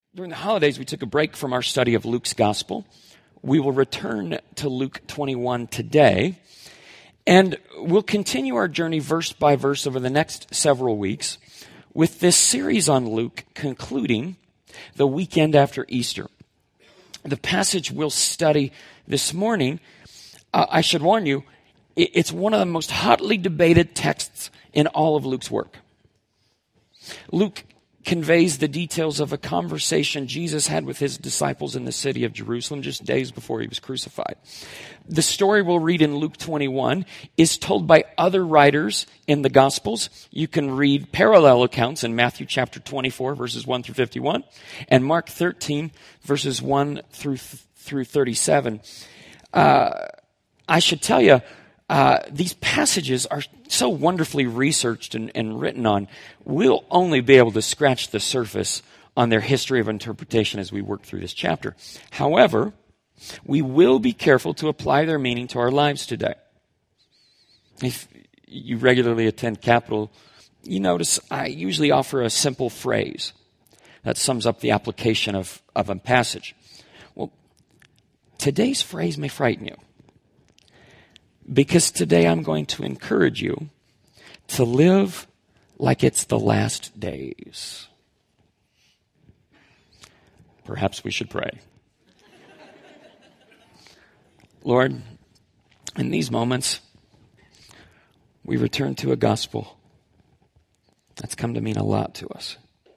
During the holidays, we took a break from our study of Luke's gospel. We will return to Luke 21 today, and we'll continue our journey verse by verse over the next several weeks with this series on Luke concluding the weekend after Easter. The passage we'll study this morning, I should warn you, it's one of the most hotly debated texts in all of Luke's work. Luke conveys the details of a conversation Jesus had with his disciples in the city of Jerusalem just days before he was crucified. The story we'll read in Luke 21 is told by other writers in the Gospels. You can read parallel accounts in Matthew chapter 24, verses 1 through 51, and Mark 13, verses 1 through 37. I should tell you, these passages are so wonderfully researched and written on, we'll only be able to scratch the surface on their history of interpretation as we work through this chapter. However, we will be careful to apply their meaning to our lives today. If you regularly attend Capital, you notice I usually offer a simple phrase that sums up the application of a passage. Well, today's phrase may frighten you, because today I'm going to encourage you to live like it's the last days. Perhaps we should pray. Lord, in these moments, we return to a gospel that's come to mean a lot to us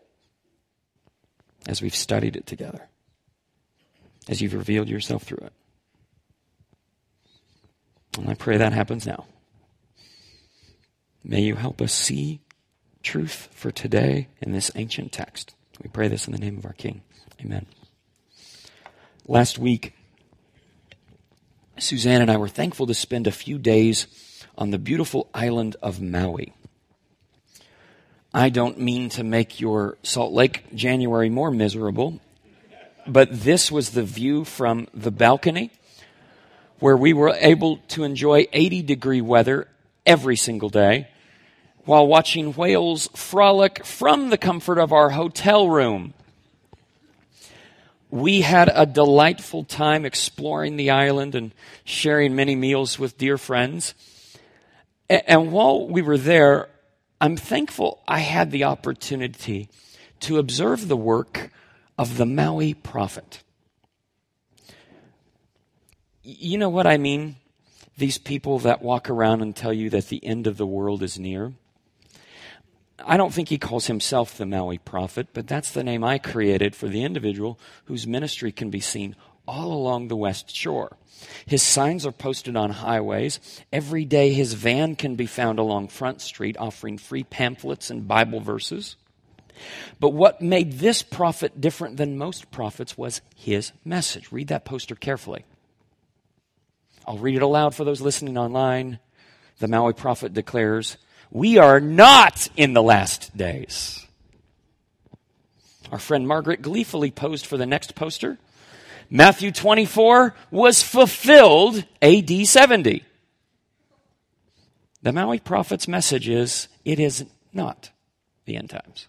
as we've studied it together, as you've revealed yourself through it. And I pray that happens now. May you help us see truth for today in this ancient text. We pray this in the name of our King. Amen. Last week, Suzanne and I were thankful to spend a few days on the beautiful island of Maui. I don't mean to make your Salt Lake January more miserable, but this was the view from the balcony where we were able to enjoy 80-degree weather every single day while watching whales frolic from the comfort of our hotel room. We had a delightful time exploring the island and sharing many meals with dear friends. And while we were there, I'm thankful I had the opportunity to observe the work of the Maui prophet. You know what I mean? These people that walk around and tell you that the end of the world is near. I don't think he calls himself the Maui prophet, but that's the name I created for the individual whose ministry can be seen all along the West Shore. His signs are posted on highways. Every day his van can be found along Front Street offering free pamphlets and Bible verses. But what made this prophet different than most prophets was his message. Read that poster carefully. I'll read it aloud for those listening online. The Maui prophet declares, "We are not in the last days." Our friend Margaret gleefully posed for the next poster. Matthew 24 was fulfilled AD 70. The Maui prophet's message is, it is not the end times.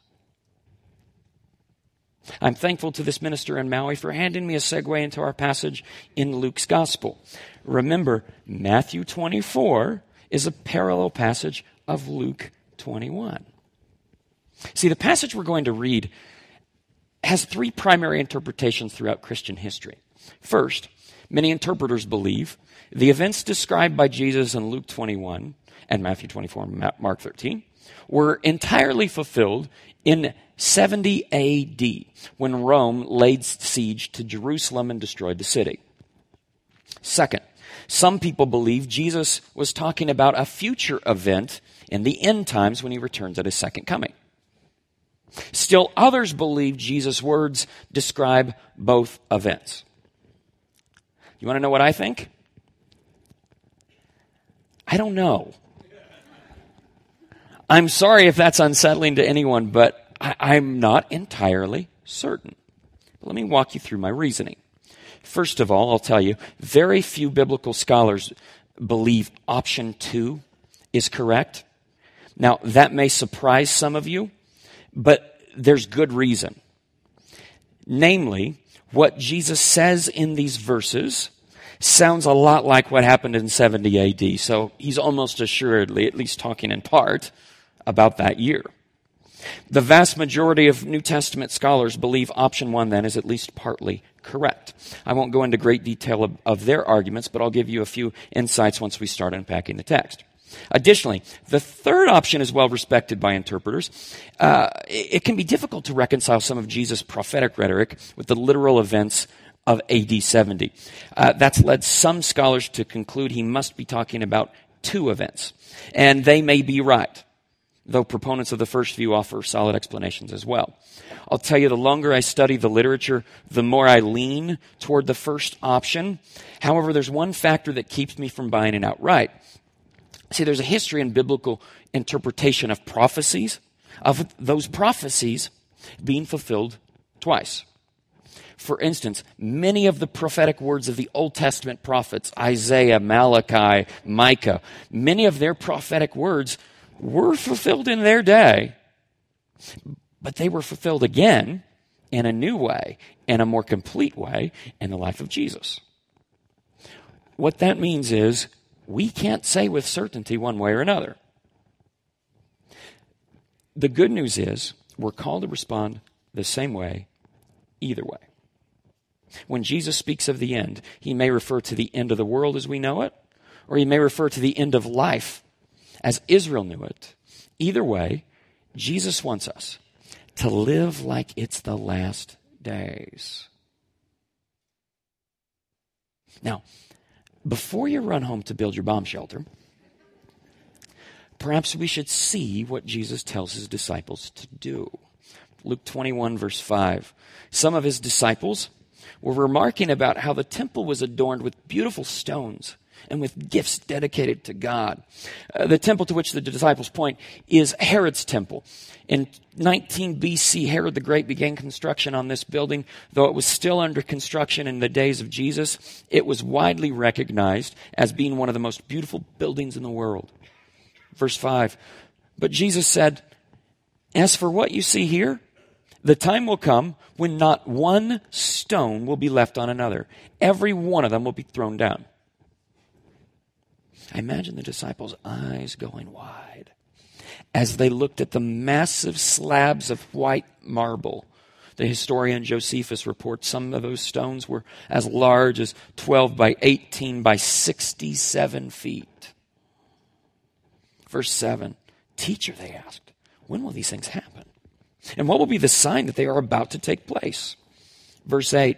I'm thankful to this minister in Maui for handing me a segue into our passage in Luke's gospel. Remember, Matthew 24 is a parallel passage of Luke 21. See, the passage we're going to read has three primary interpretations throughout Christian history. First, many interpreters believe the events described by Jesus in Luke 21 and Matthew 24 and Mark 13 were entirely fulfilled in 70 AD, when Rome laid siege to Jerusalem and destroyed the city. Second, some people believe Jesus was talking about a future event in the end times when he returns at his second coming. Still others believe Jesus' words describe both events. You want to know what I think? I don't know. I'm sorry if that's unsettling to anyone, but I'm not entirely certain. Let me walk you through my reasoning. First of all, I'll tell you, very few biblical scholars believe option 2 is correct. Now, that may surprise some of you, but there's good reason. Namely, what Jesus says in these verses sounds a lot like what happened in 70 AD. So he's almost assuredly, at least talking in part, about that year. The vast majority of New Testament scholars believe option one then is at least partly correct. I won't go into great detail of their arguments, but I'll give you a few insights once we start unpacking the text. Additionally, the third option is well respected by interpreters. It can be difficult to reconcile some of Jesus' prophetic rhetoric with the literal events of AD 70. That's led some scholars to conclude he must be talking about two events. And they may be right, though proponents of the first view offer solid explanations as well. I'll tell you, the longer I study the literature, the more I lean toward the first option. However, there's one factor that keeps me from buying it outright. See, there's a history in biblical interpretation of prophecies, of those prophecies being fulfilled twice. For instance, many of the prophetic words of the Old Testament prophets, Isaiah, Malachi, Micah, many of their prophetic words were fulfilled in their day, but they were fulfilled again in a new way, in a more complete way, in the life of Jesus. What that means is we can't say with certainty one way or another. The good news is we're called to respond the same way, either way. When Jesus speaks of the end, he may refer to the end of the world as we know it, or he may refer to the end of life as Israel knew it. Either way, Jesus wants us to live like it's the last days. Now, before you run home to build your bomb shelter, perhaps we should see what Jesus tells his disciples to do. Luke 21, verse 5. Some of his disciples were remarking about how the temple was adorned with beautiful stones and with gifts dedicated to God. The temple to which the disciples point is Herod's temple. In 19 BC, Herod the Great began construction on this building. Though it was still under construction in the days of Jesus, it was widely recognized as being one of the most beautiful buildings in the world. Verse 5, but Jesus said, as for what you see here, the time will come when not one stone will be left on another. Every one of them will be thrown down. I imagine the disciples' eyes going wide as they looked at the massive slabs of white marble. The historian Josephus reports some of those stones were as large as 12 by 18 by 67 feet. Verse 7, teacher, they asked, when will these things happen? And what will be the sign that they are about to take place? Verse 8,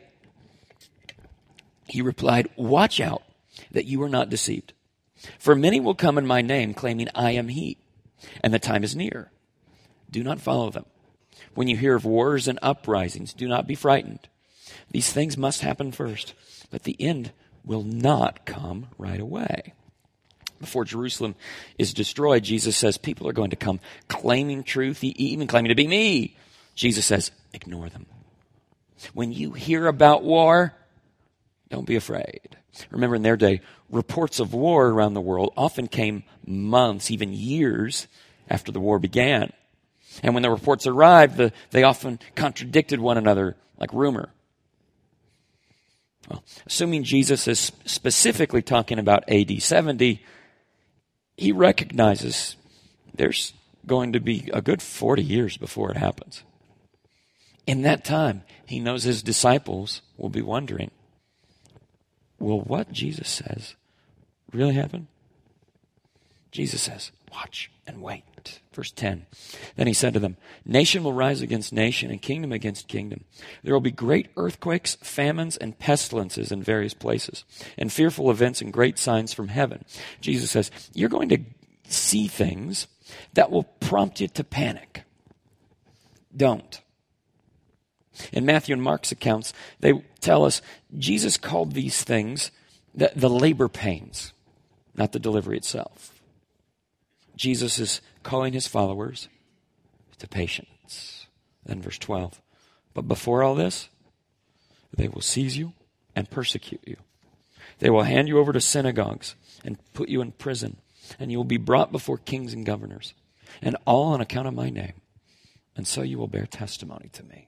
he replied, watch out that you are not deceived. For many will come in my name, claiming I am he, and the time is near. Do not follow them. When you hear of wars and uprisings, do not be frightened. These things must happen first, but the end will not come right away. Before Jerusalem is destroyed, Jesus says people are going to come claiming truth, even claiming to be me. Jesus says, ignore them. When you hear about war, don't be afraid. Remember, in their day, reports of war around the world often came months, even years after the war began. And when the reports arrived, they often contradicted one another like rumor. Well, assuming Jesus is specifically talking about AD 70, he recognizes there's going to be a good 40 years before it happens. In that time, he knows his disciples will be wondering, will what Jesus says really happen? Jesus says, watch and wait. Verse 10. Then he said to them, nation will rise against nation and kingdom against kingdom. There will be great earthquakes, famines, and pestilences in various places, and fearful events and great signs from heaven. Jesus says, you're going to see things that will prompt you to panic. Don't. In Matthew and Mark's accounts, they tell us Jesus called these things the labor pains, not the delivery itself. Jesus is calling his followers to patience. Then verse 12. But before all this, they will seize you and persecute you. They will hand you over to synagogues and put you in prison, and you will be brought before kings and governors, and all on account of my name. And so you will bear testimony to me.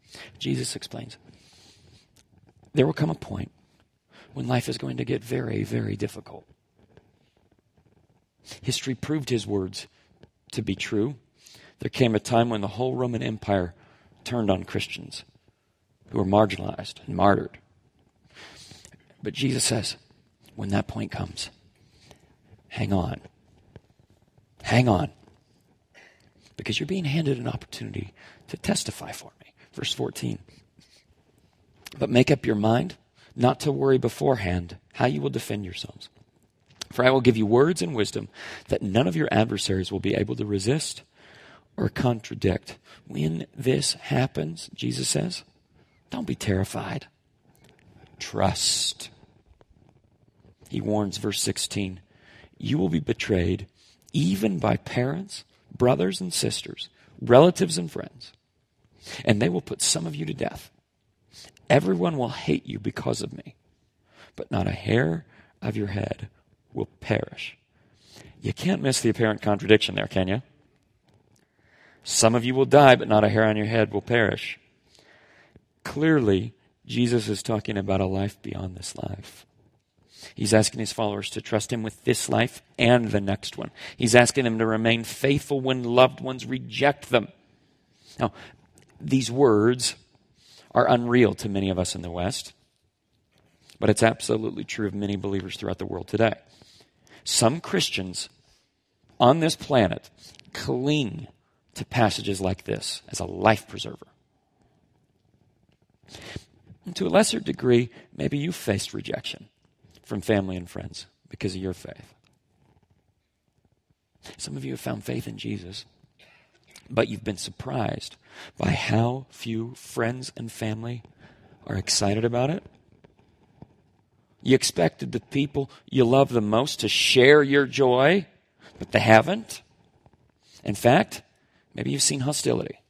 Jesus explains, there will come a point when life is going to get very, very difficult. History proved his words to be true. There came a time when the whole Roman Empire turned on Christians who were marginalized and martyred. But Jesus says, when that point comes, hang on. Hang on. Because you're being handed an opportunity to testify for me. Verse 14. But make up your mind not to worry beforehand how you will defend yourselves. For I will give you words and wisdom that none of your adversaries will be able to resist or contradict. When this happens, Jesus says, don't be terrified. Trust. He warns, verse 16, you will be betrayed even by parents, brothers and sisters, relatives and friends, and they will put some of you to death. Everyone will hate you because of me, but not a hair of your head will perish. You can't miss the apparent contradiction there, can you? Some of you will die, but not a hair on your head will perish. Clearly, Jesus is talking about a life beyond this life. He's asking his followers to trust him with this life and the next one. He's asking them to remain faithful when loved ones reject them. Now, these words are unreal to many of us in the West, but it's absolutely true of many believers throughout the world today. Some Christians on this planet cling to passages like this as a life preserver. And to a lesser degree, maybe you faced rejection from family and friends because of your faith. Some of you have found faith in Jesus, but you've been surprised by how few friends and family are excited about it. You expected the people you love the most to share your joy, but they haven't. In fact, maybe you've seen hostility.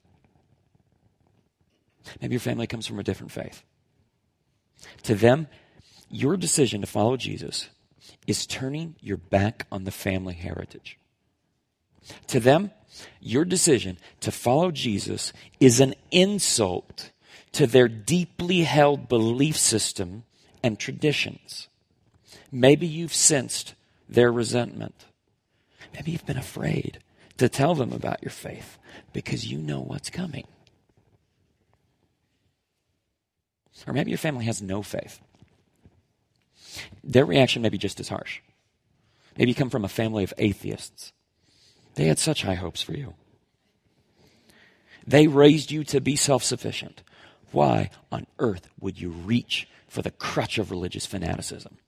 Maybe your family comes from a different faith. To them, your decision to follow Jesus is turning your back on the family heritage. To them, your decision to follow Jesus is an insult to their deeply held belief system and traditions. Maybe you've sensed their resentment. Maybe you've been afraid to tell them about your faith because you know what's coming. Or maybe your family has no faith. Their reaction may be just as harsh. Maybe you come from a family of atheists. They had such high hopes for you. They raised you to be self-sufficient. Why on earth would you reach for the crutch of religious fanaticism?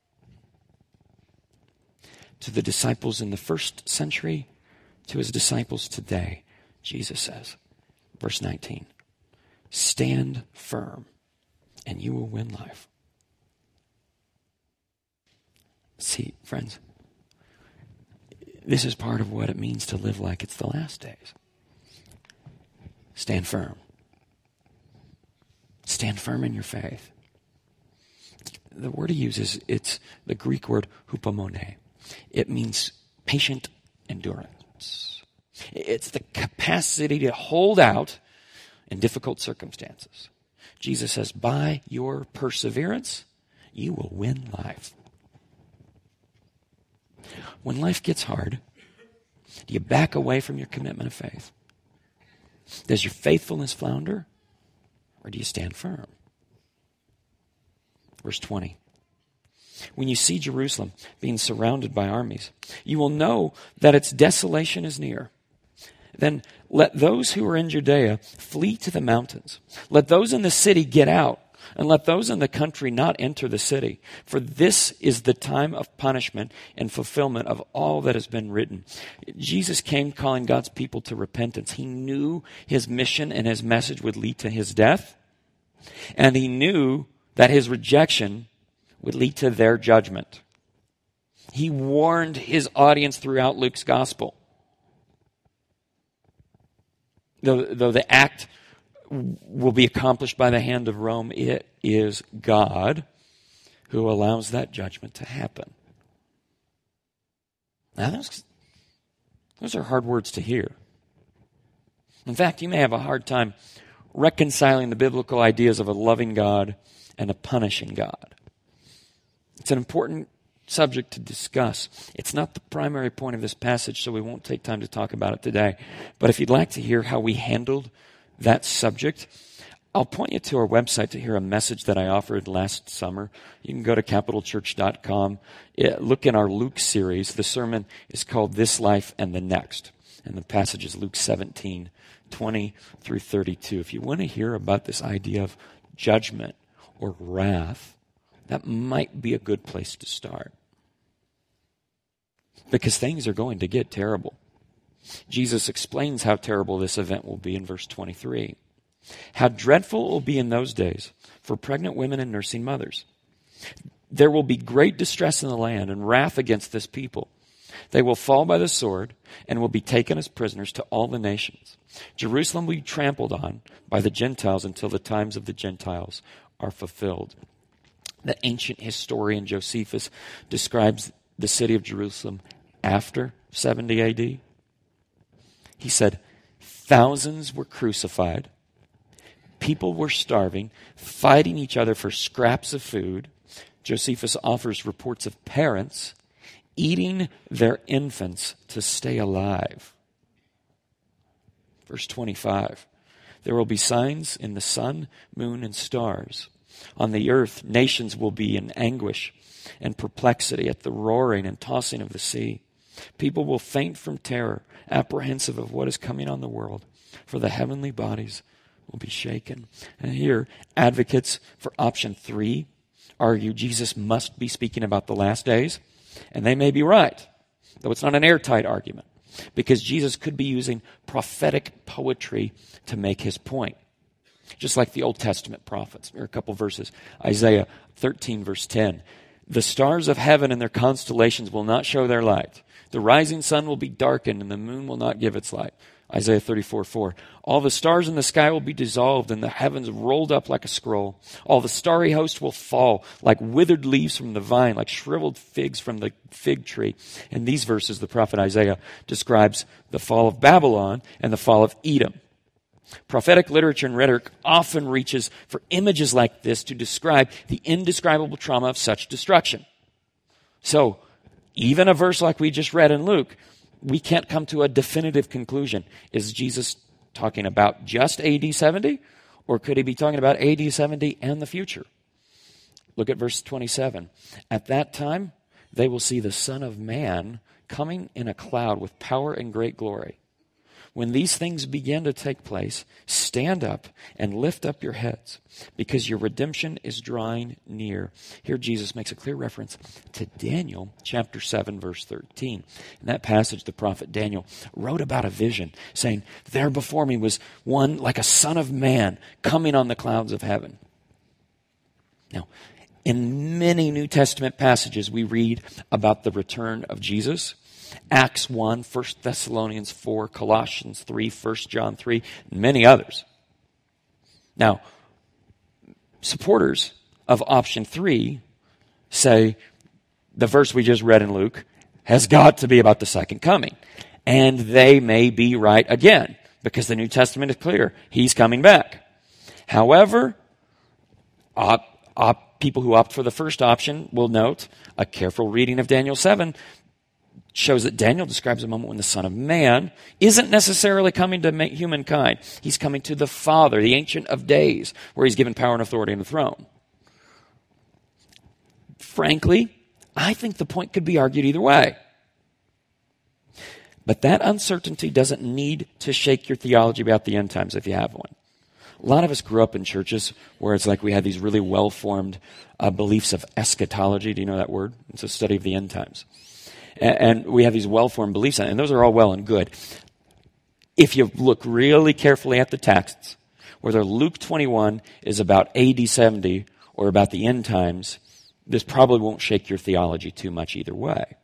To the disciples in the first century, to his disciples today, Jesus says, verse 19, stand firm and you will win life. See, friends, this is part of what it means to live like it's the last days. Stand firm. Stand firm in your faith. The word he uses, it's the Greek word hupomone. It means patient endurance. It's the capacity to hold out in difficult circumstances. Jesus says, by your perseverance, you will win life. When life gets hard, do you back away from your commitment of faith? Does your faithfulness flounder? Or do you stand firm? Verse 20. When you see Jerusalem being surrounded by armies, you will know that its desolation is near. Then let those who are in Judea flee to the mountains. Let those in the city get out, and let those in the country not enter the city. For this is the time of punishment and fulfillment of all that has been written. Jesus came calling God's people to repentance. He knew his mission and his message would lead to his death. And he knew that his rejection would lead to their judgment. He warned his audience throughout Luke's gospel. Though the act will be accomplished by the hand of Rome, it is God who allows that judgment to happen. Now, those are hard words to hear. In fact, you may have a hard time reconciling the biblical ideas of a loving God and a punishing God. It's an important subject to discuss. It's not the primary point of this passage, so we won't take time to talk about it today. But if you'd like to hear how we handled that subject, I'll point you to our website to hear a message that I offered last summer. You can go to capitalchurch.com. Look in our Luke series. The sermon is called This Life and the Next. And the passage is Luke 17, 20 through 32. If you want to hear about this idea of judgment or wrath, that might be a good place to start. Because things are going to get terrible. Jesus explains how terrible this event will be in verse 23. How dreadful it will be in those days for pregnant women and nursing mothers. There will be great distress in the land and wrath against this people. They will fall by the sword and will be taken as prisoners to all the nations. Jerusalem will be trampled on by the Gentiles until the times of the Gentiles are fulfilled. The ancient historian Josephus describes the city of Jerusalem after 70 AD. He said, thousands were crucified. People were starving, fighting each other for scraps of food. Josephus offers reports of parents eating their infants to stay alive. Verse 25, there will be signs in the sun, moon, and stars. On the earth, nations will be in anguish and perplexity at the roaring and tossing of the sea. People will faint from terror, apprehensive of what is coming on the world, for the heavenly bodies will be shaken. And here, advocates for option 3 argue Jesus must be speaking about the last days, and they may be right, though it's not an airtight argument, because Jesus could be using prophetic poetry to make his point. Just like the Old Testament prophets. Here are a couple verses. Isaiah 13, verse 10. The stars of heaven and their constellations will not show their light. The rising sun will be darkened and the moon will not give its light. Isaiah 34, 4. All the stars in the sky will be dissolved and the heavens rolled up like a scroll. All the starry host will fall like withered leaves from the vine, like shriveled figs from the fig tree. In these verses, the prophet Isaiah describes the fall of Babylon and the fall of Edom. Prophetic literature and rhetoric often reaches for images like this to describe the indescribable trauma of such destruction. So, even a verse like we just read in Luke, we can't come to a definitive conclusion. Is Jesus talking about just AD 70? Or could he be talking about AD 70 and the future? Look at verse 27. At that time, they will see the Son of Man coming in a cloud with power and great glory. When these things begin to take place, stand up and lift up your heads, because your redemption is drawing near. Here Jesus makes a clear reference to Daniel chapter 7, verse 13. In that passage, the prophet Daniel wrote about a vision, saying, there before me was one like a son of man coming on the clouds of heaven. Now, in many New Testament passages, we read about the return of Jesus. Acts 1, 1 Thessalonians 4, Colossians 3, 1 John 3, and many others. Now, supporters of option 3 say the verse we just read in Luke has got to be about the second coming. And they may be right again, because the New Testament is clear. He's coming back. However, people who opt for the first option will note a careful reading of Daniel 7 shows that Daniel describes a moment when the Son of Man isn't necessarily coming to humankind. He's coming to the Father, the Ancient of Days, where he's given power and authority on the throne. Frankly, I think the point could be argued either way. But that uncertainty doesn't need to shake your theology about the end times if you have one. A lot of us grew up in churches where it's like we had these really well-formed beliefs of eschatology. Do you know that word? It's a study of the end times. And we have these well-formed beliefs, and those are all well and good. If you look really carefully at the texts, whether Luke 21 is about AD 70 or about the end times, this probably won't shake your theology too much either way.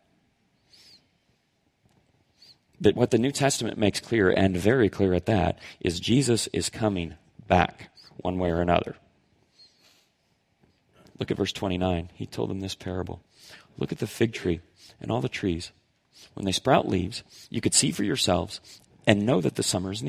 But what the New Testament makes clear, and very clear at that, is Jesus is coming back one way or another. Look at verse 29. He told them this parable. Look at the fig tree and all the trees. When they sprout leaves, you could see for yourselves and know that the summer is near.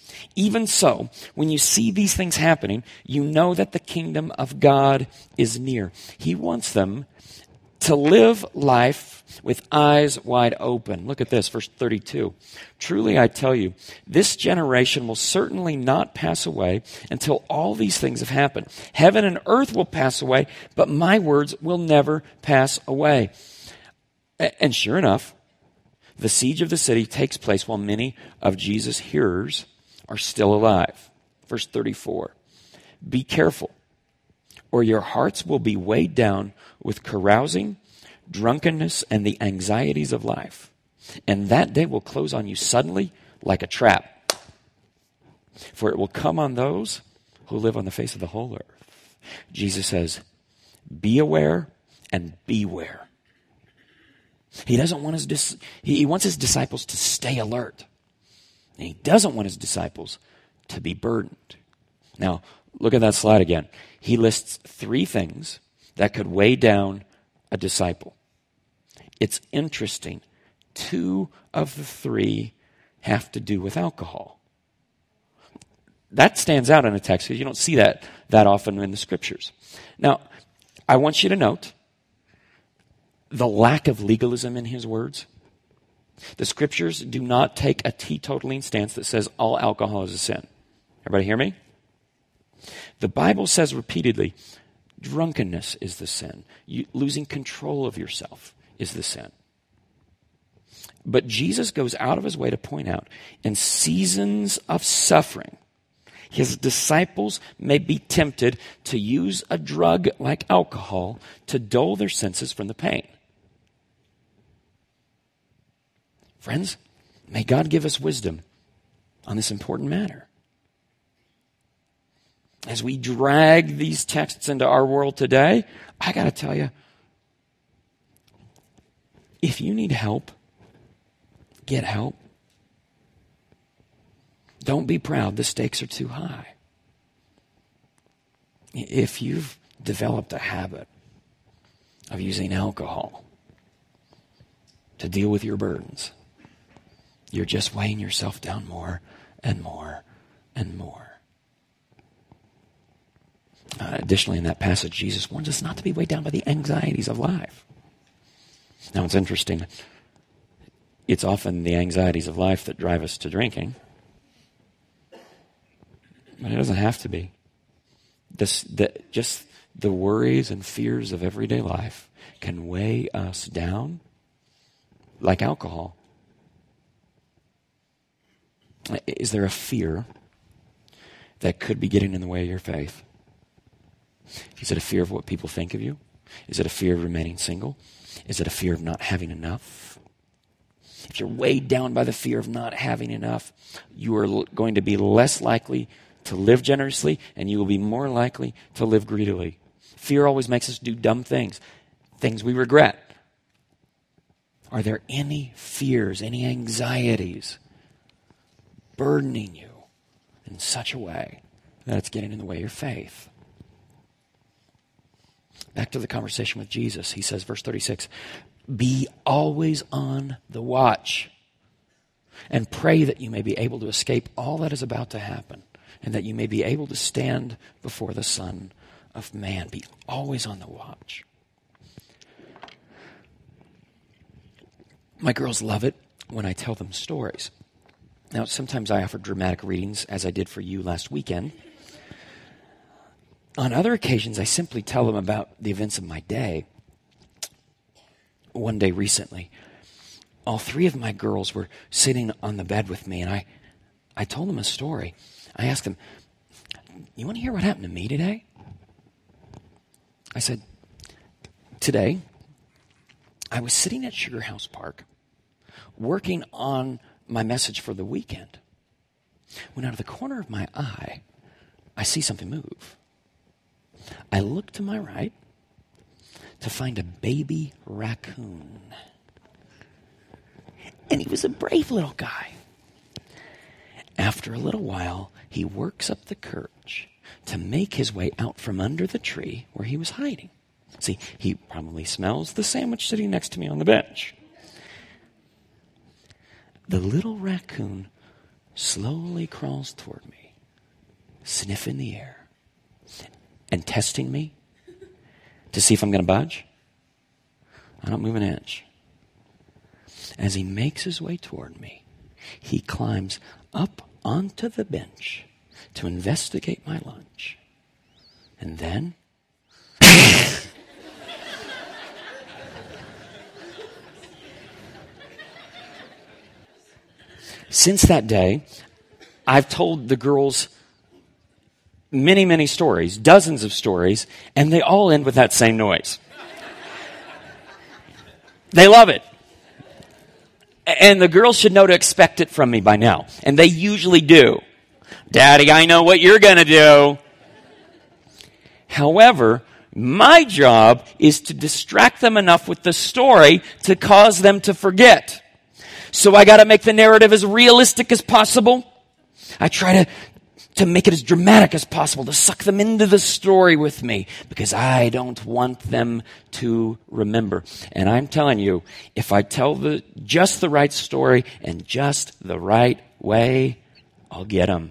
Even so, when you see these things happening, you know that the kingdom of God is near. He wants them to live life with eyes wide open. Look at this, verse 32. Truly I tell you, this generation will certainly not pass away until all these things have happened. Heaven and earth will pass away, but my words will never pass away. And sure enough, the siege of the city takes place while many of Jesus' hearers are still alive. Verse 34. Be careful, or your hearts will be weighed down with carousing, drunkenness, and the anxieties of life. And that day will close on you suddenly like a trap. For it will come on those who live on the face of the whole earth. Jesus says, be aware and beware. He doesn't want he wants his disciples to stay alert. And he doesn't want his disciples to be burdened. Now, look at that slide again. He lists 3 things that could weigh down a disciple. It's interesting. 2 of the 3 have to do with alcohol. That stands out in a text because you don't see that often in the scriptures. Now, I want you to note the lack of legalism in his words. The scriptures do not take a teetotaling stance that says all alcohol is a sin. Everybody hear me? The Bible says repeatedly, drunkenness is the sin. Losing control of yourself is the sin. But Jesus goes out of his way to point out, in seasons of suffering, his disciples may be tempted to use a drug like alcohol to dull their senses from the pain. Friends, may God give us wisdom on this important matter. As we drag these texts into our world today, I got to tell you, if you need help, get help. Don't be proud. The stakes are too high. If you've developed a habit of using alcohol to deal with your burdens, you're just weighing yourself down more and more and more. Additionally, in that passage, Jesus warns us not to be weighed down by the anxieties of life. Now, it's interesting. It's often the anxieties of life that drive us to drinking. But it doesn't have to be. Just the worries and fears of everyday life can weigh us down like alcohol. Is there a fear that could be getting in the way of your faith? Is it a fear of what people think of you? Is it a fear of remaining single? Is it a fear of not having enough? If you're weighed down by the fear of not having enough, you are going to be less likely to live generously, and you will be more likely to live greedily. Fear always makes us do dumb things we regret. Are there any fears, any anxieties burdening you in such a way that it's getting in the way of your faith? Back to the conversation with Jesus. He says, verse 36, be always on the watch and pray that you may be able to escape all that is about to happen and that you may be able to stand before the Son of Man. Be always on the watch. My girls love it when I tell them stories. Now, sometimes I offer dramatic readings, as I did for you last weekend. On other occasions, I simply tell them about the events of my day. One day recently, all 3 of my girls were sitting on the bed with me, and I told them a story. I asked them, you want to hear what happened to me today? I said, today, I was sitting at Sugar House Park, working on my message for the weekend, when out of the corner of my eye, I see something move. I look to my right to find a baby raccoon. And he was a brave little guy. After a little while, he works up the courage to make his way out from under the tree where he was hiding. See, he probably smells the sandwich sitting next to me on the bench. The little raccoon slowly crawls toward me, sniffing the air and testing me to see if I'm going to budge. I don't move an inch. As he makes his way toward me, he climbs up onto the bench to investigate my lunch. And then since that day, I've told the girls many, many stories, dozens of stories, and they all end with that same noise. They love it. And the girls should know to expect it from me by now. And they usually do. Daddy, I know what you're going to do. However, my job is to distract them enough with the story to cause them to forget. So I got to make the narrative as realistic as possible. I try to make it as dramatic as possible, to suck them into the story with me, because I don't want them to remember. And I'm telling you, if I tell just the right story and just the right way, I'll get them.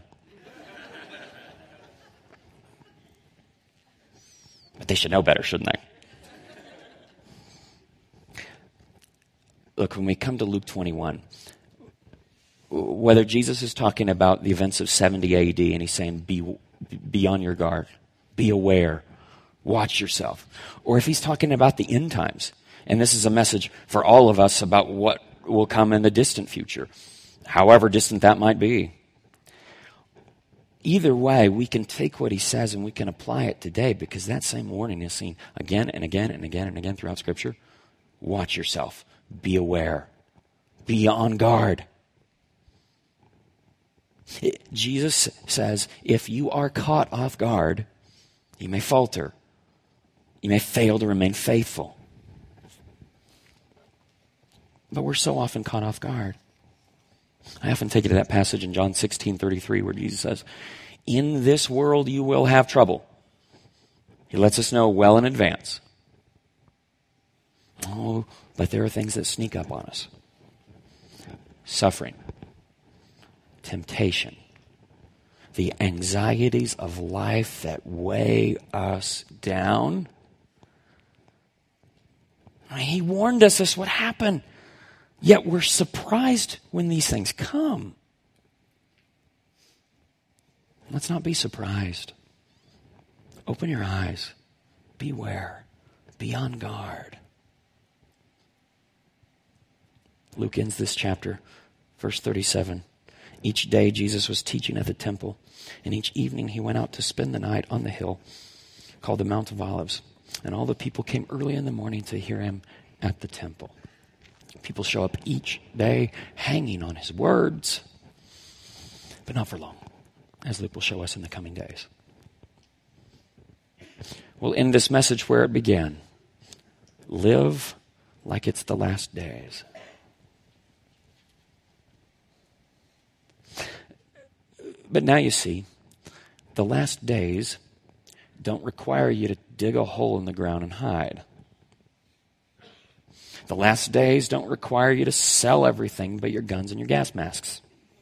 But they should know better, shouldn't they? Look, when we come to Luke 21, whether Jesus is talking about the events of 70 AD and he's saying, be on your guard, be aware, watch yourself. Or if he's talking about the end times, and this is a message for all of us about what will come in the distant future, however distant that might be. Either way, we can take what he says and we can apply it today, because that same warning is seen again and again and again and again throughout Scripture. Watch yourself. Be aware. Be on guard. Jesus says, if you are caught off guard, you may falter. You may fail to remain faithful. But we're so often caught off guard. I often take you to that passage in John 16:33 where Jesus says, in this world you will have trouble. He lets us know well in advance. Oh, but there are things that sneak up on us. Suffering. Temptation, the anxieties of life that weigh us down. He warned us this would happen, yet we're surprised when these things come. Let's not be surprised. Open your eyes. Beware. Be on guard. Luke ends this chapter, verse 37. Each day Jesus was teaching at the temple, and each evening he went out to spend the night on the hill called the Mount of Olives. And all the people came early in the morning to hear him at the temple. People show up each day hanging on his words, but not for long, as Luke will show us in the coming days. We'll end this message where it began. Live like it's the last days. But now you see, the last days don't require you to dig a hole in the ground and hide. The last days don't require you to sell everything but your guns and your gas masks.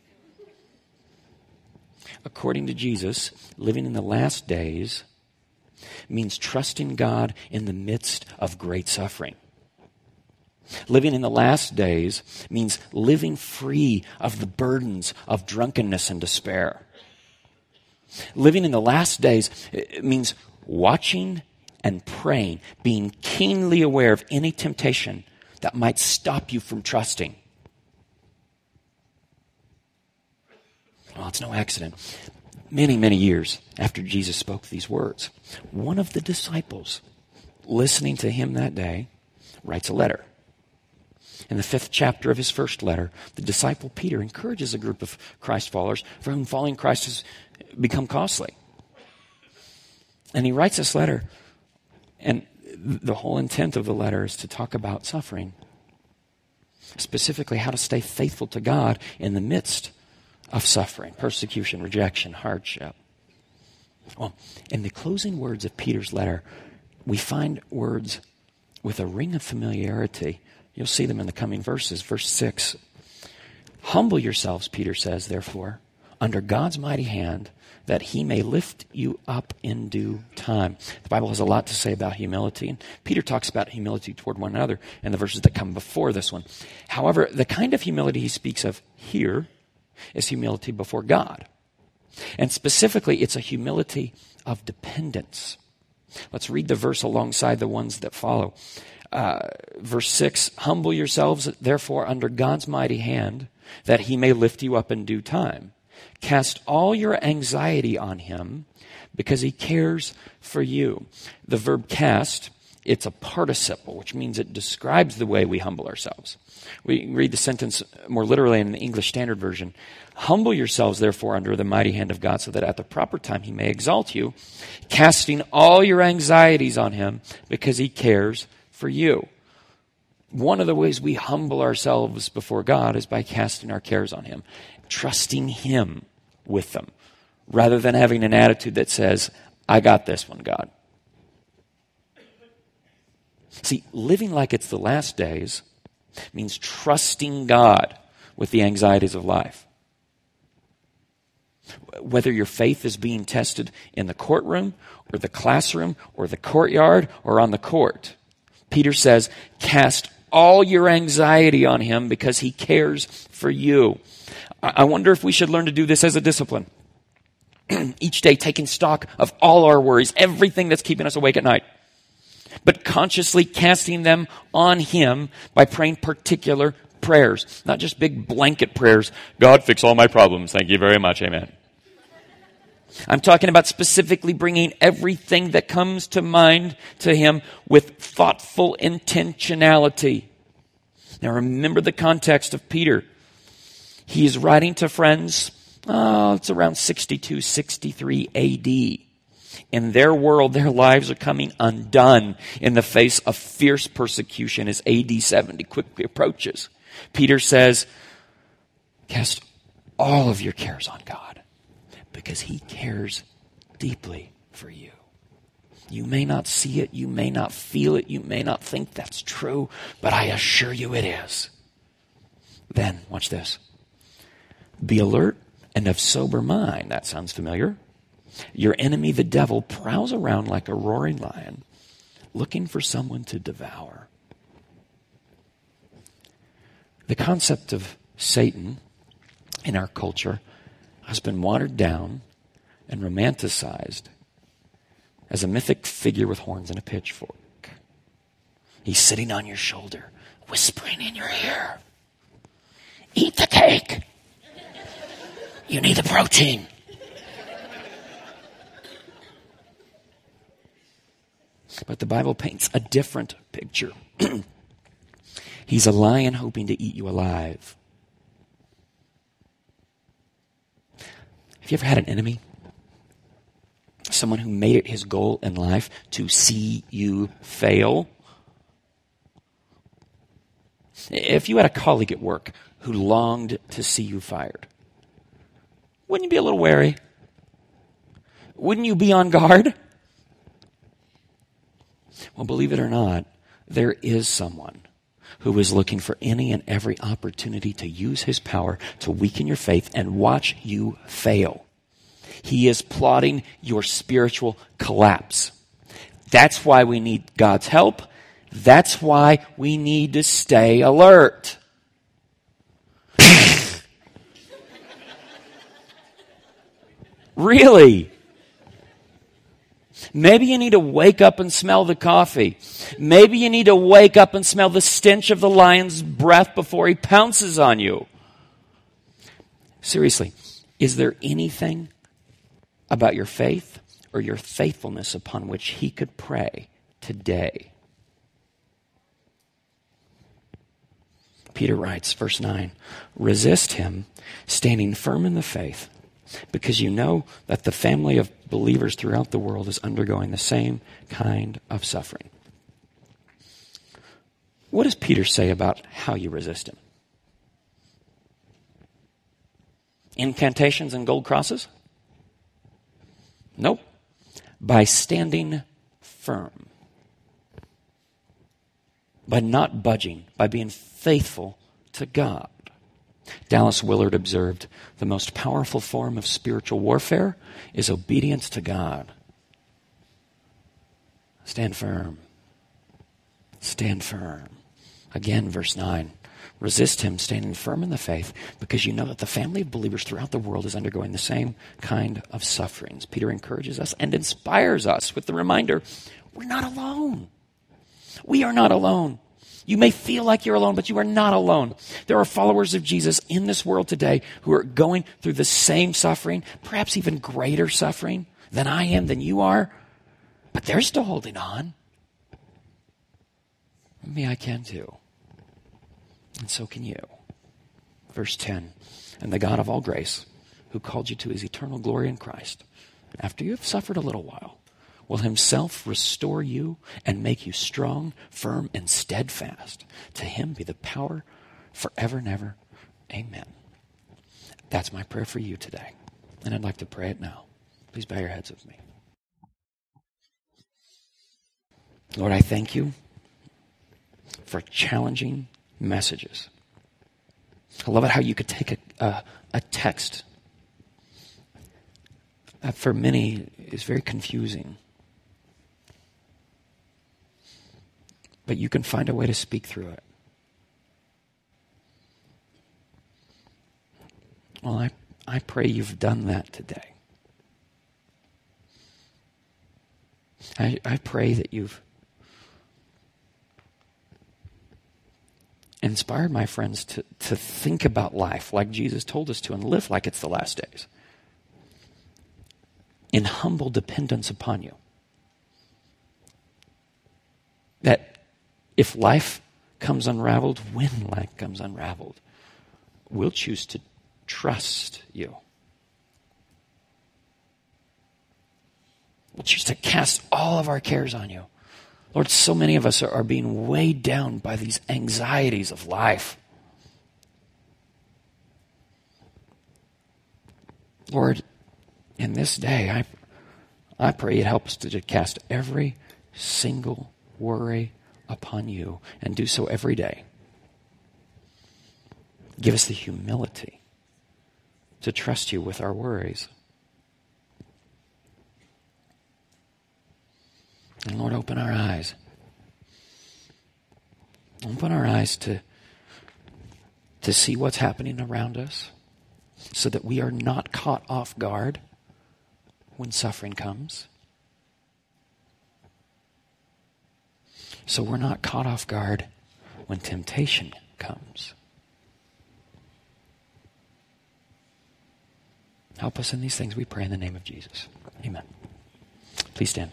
According to Jesus, living in the last days means trusting God in the midst of great suffering. Living in the last days means living free of the burdens of drunkenness and despair. Living in the last days means watching and praying, being keenly aware of any temptation that might stop you from trusting. Well, it's no accident. Many, many years after Jesus spoke these words, one of the disciples listening to him that day writes a letter. In the 5th chapter of his first letter, the disciple Peter encourages a group of Christ followers for whom following Christ has become costly. And he writes this letter, and the whole intent of the letter is to talk about suffering. Specifically, how to stay faithful to God in the midst of suffering, persecution, rejection, hardship. Well, in the closing words of Peter's letter, we find words with a ring of familiarity. You'll see them in the coming verses. Verse 6, Humble yourselves, Peter says, therefore, under God's mighty hand, that he may lift you up in due time. The Bible has a lot to say about humility, and Peter talks about humility toward one another in the verses that come before this one. However, the kind of humility he speaks of here is humility before God. And specifically, it's a humility of dependence. Let's read the verse alongside the ones that follow. Verse 6, humble yourselves, therefore, under God's mighty hand, that he may lift you up in due time. Cast all your anxiety on him because he cares for you. The verb cast, it's a participle, which means it describes the way we humble ourselves. We read the sentence more literally in the English Standard Version. Humble yourselves, therefore, under the mighty hand of God, so that at the proper time he may exalt you, casting all your anxieties on him because he cares for you. One of the ways we humble ourselves before God is by casting our cares on him, trusting him with them, rather than having an attitude that says, I got this one, God. See, living like it's the last days means trusting God with the anxieties of life. Whether your faith is being tested in the courtroom or the classroom or the courtyard or on the court, Peter says, cast all your anxiety on him because he cares for you. I wonder if we should learn to do this as a discipline. Each day taking stock of all our worries, everything that's keeping us awake at night, but consciously casting them on him by praying particular prayers, not just big blanket prayers. God, fix all my problems. Thank you very much. Amen. I'm talking about specifically bringing everything that comes to mind to him with thoughtful intentionality. Now remember the context of Peter. He is writing to friends, it's around 62, 63 AD. In their world, their lives are coming undone in the face of fierce persecution as AD 70 quickly approaches. Peter says, cast all of your cares on God because he cares deeply for you. You may not see it, you may not feel it, you may not think that's true, but I assure you it is. Then, watch this. Be alert and of sober mind. That sounds familiar. Your enemy, the devil, prowls around like a roaring lion, looking for someone to devour. The concept of Satan in our culture has been watered down and romanticized as a mythic figure with horns and a pitchfork. He's sitting on your shoulder, whispering in your ear, eat the cake. You need the protein. But the Bible paints a different picture. He's a lion hoping to eat you alive. Have you ever had an enemy? Someone who made it his goal in life to see you fail? If you had a colleague at work who longed to see you fired, wouldn't you be a little wary? Wouldn't you be on guard? Well, believe it or not, there is someone who is looking for any and every opportunity to use his power to weaken your faith and watch you fail. He is plotting your spiritual collapse. That's why we need God's help. That's why we need to stay alert. Really? Maybe you need to wake up and smell the coffee. Maybe you need to wake up and smell the stench of the lion's breath before he pounces on you. Seriously, is there anything about your faith or your faithfulness upon which he could prey today? Peter writes, verse 9, resist him, standing firm in the faith, because you know that the family of believers throughout the world is undergoing the same kind of suffering. What does Peter say about how you resist him? Incantations and gold crosses? Nope. By standing firm. By not budging. By being faithful to God. Dallas Willard observed, the most powerful form of spiritual warfare is obedience to God. Stand firm. Stand firm. Again, verse 9. Resist him, standing firm in the faith, because you know that the family of believers throughout the world is undergoing the same kind of sufferings. Peter encourages us and inspires us with the reminder, we're not alone. We are not alone. You may feel like you're alone, but you are not alone. There are followers of Jesus in this world today who are going through the same suffering, perhaps even greater suffering than I am, than you are, but they're still holding on. Maybe I can too. And so can you. Verse 10, and the God of all grace, who called you to his eternal glory in Christ, after you have suffered a little while, will himself restore you and make you strong, firm, and steadfast. To him be the power forever and ever. Amen. That's my prayer for you today. And I'd like to pray it now. Please bow your heads with me. Lord, I thank you for challenging messages. I love it how you could take a text that for many is very confusing, but you can find a way to speak through it. Well, I pray you've done that today. I pray that you've inspired my friends to think about life like Jesus told us to and live like it's the last days. In humble dependence upon you. That if life comes unraveled, when life comes unraveled, we'll choose to trust you. We'll choose to cast all of our cares on you. Lord, so many of us are being weighed down by these anxieties of life. Lord, in this day, I pray it helps to cast every single worry upon you and do so every day. Give us the humility to trust you with our worries. And Lord, open our eyes. Open our eyes to see what's happening around us so that we are not caught off guard when suffering comes. So we're not caught off guard when temptation comes. Help us in these things, we pray in the name of Jesus. Amen. Please stand.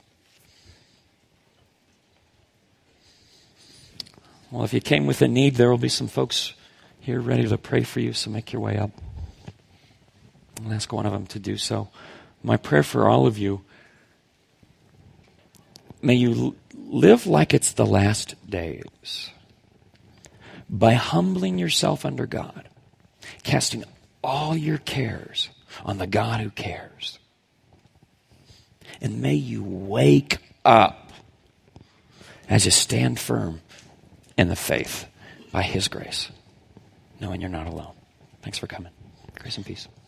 Well, if you came with a need, there will be some folks here ready to pray for you, so make your way up. I'll ask one of them to do so. My prayer for all of you, may you live like it's the last days by humbling yourself under God, casting all your cares on the God who cares. And may you wake up as you stand firm in the faith by his grace, knowing you're not alone. Thanks for coming. Grace and peace.